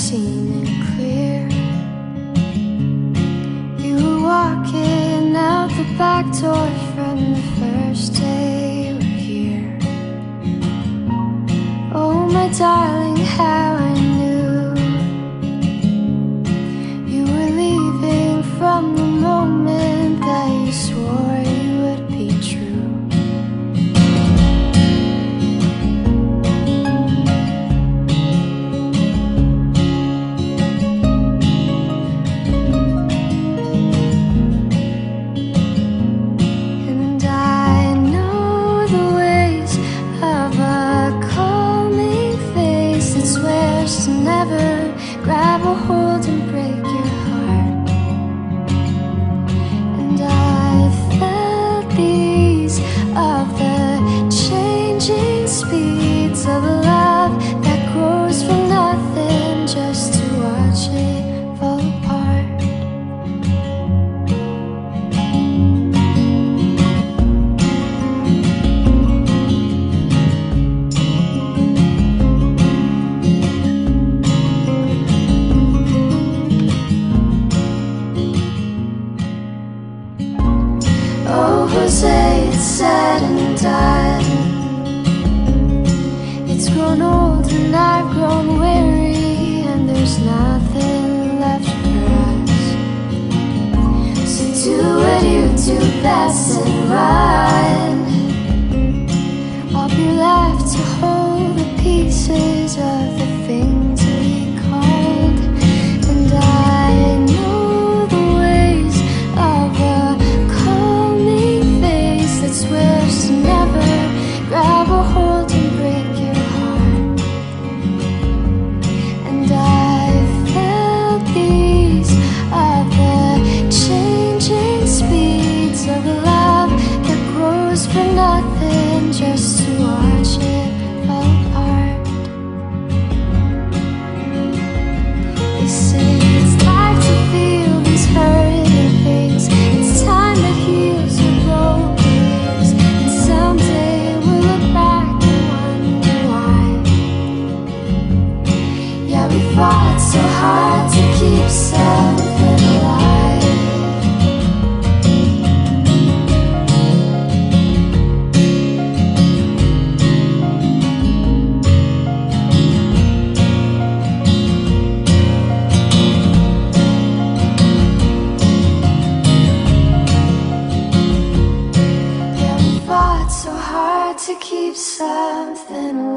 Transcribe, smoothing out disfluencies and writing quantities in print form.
seen it clear. You were walking out the back door from the first day we're here. Oh my darling, how I knew you were leaving from the moment that you swore you would be true. Grab a hold and break your heart. And I felt these of the changing speeds of a love that grows from nothing just to watch it fall apart. Oh, Jose, it's said and done. It's grown old and I've grown weary, and there's nothing left for us. So do what you do best and run. I'll be left to hold the pieces of the things we called. And I know the ways of a swears to never grab a hold and break your heart. And I felt these of the changing speeds of a love that grows from nothing just to watch it fall apart. They say it's like to feel these hurting things. It's time that heals your broken. Someday we'll look back and wonder why. Yeah, we fought so hard to keep something alive. Yeah, we fought so hard to keep something alive.